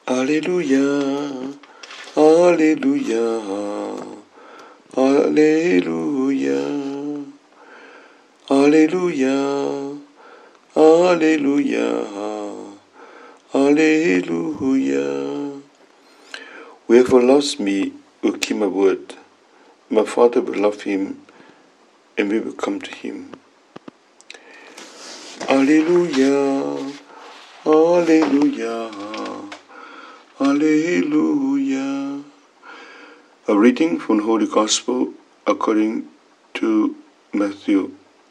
Alleluia, Alleluia, Alleluia, Alleluia, Alleluia, Alleluia. Whoever loves me will keep my word. My Father will love him, and we will come to him. Alleluia, Alleluia, Alleluia. A reading from the Holy Gospel according to Matthew.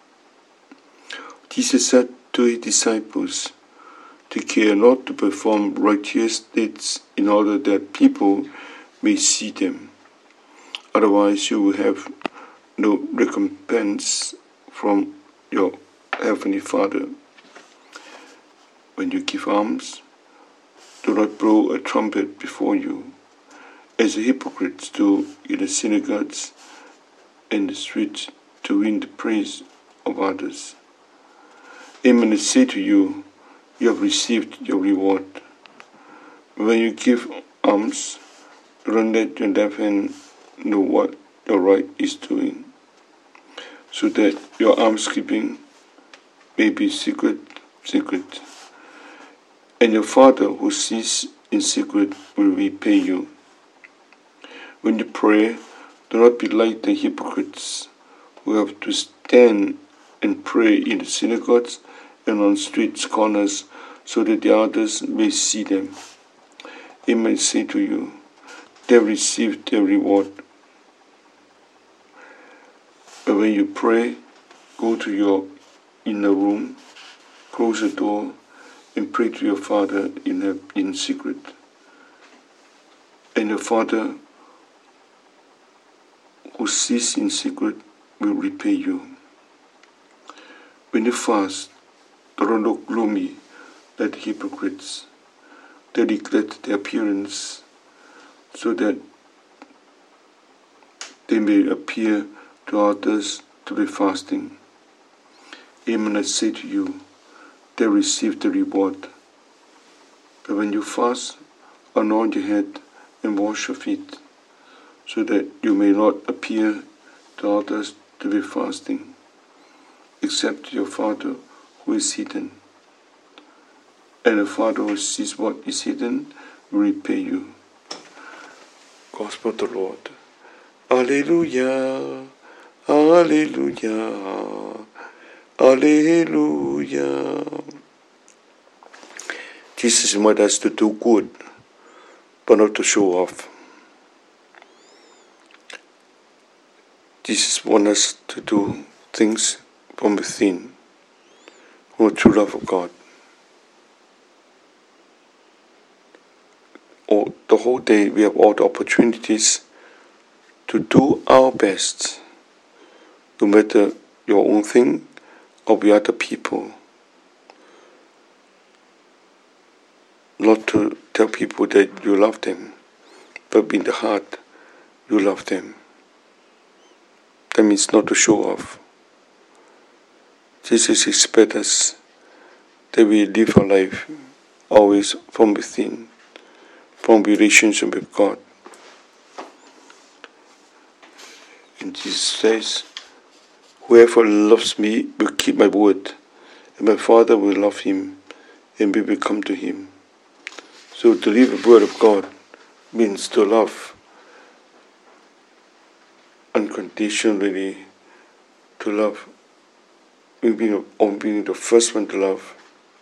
Jesus said to his disciples, "Take care not to perform righteous deeds in order that people may see them. Otherwise you will have no recompense from your Heavenly Father. When you give alms, do not blow a trumpet before you, as the hypocrites do in the synagogues and the streets to win the praise of others. Amen, I say to you, you have received your reward. When you give alms, do not let your left hand know what your right is doing, so that your almsgiving may be secret, and your Father who sees in secret will repay you. When you pray, do not be like the hypocrites who have to stand and pray in the synagogues and on street corners, so that the others may see them. Amen, I say to you, they have received their reward. But when you pray, go to your inner room, close the door, and pray to your Father in secret. And your Father who sees in secret will repay you. When you fast, do not look gloomy like the hypocrites. They neglect their appearance so that they may appear to others to be fasting. Amen, I say to you, they receive the reward. But when you fast, anoint your head and wash your feet, so that you may not appear to others to be fasting, except your Father who is hidden. And the Father who sees what is hidden will repay you. Gospel of the Lord. Alleluia, Alleluia, Alleluia. Jesus wants us to do good, but not to show off. Jesus wants us to do things from within, from the true love of God. The whole day we have all the opportunities to do our best, no matter your own thing or with other people. Not to tell people that you love them, but in the heart you love them. That means not to show off. Jesus expects us that we live our life always from within, from relationship with God. And Jesus says, "Whoever loves me will keep my word, and my Father will love him, and we will come to him." So to live the word of God means to love unconditionally, to love, being the first one to love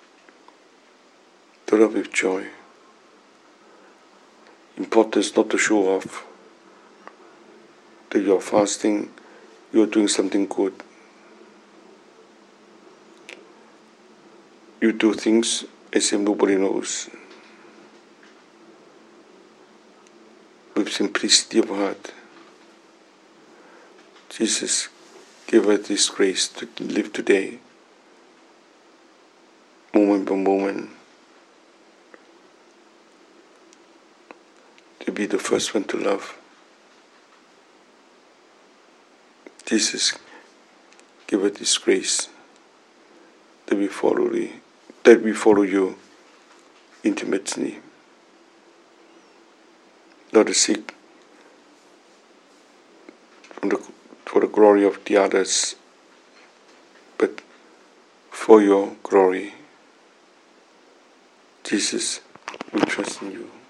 with joy. Important is not to show off that you're fasting, you're doing something good. You do things as if nobody knows, with simplicity of heart. Jesus gave us this grace to live today, moment by moment, to be the first one to love. Jesus gave us this grace that we follow you intimately. not to seek for the glory of the others, but for your glory. Jesus, we trust in you.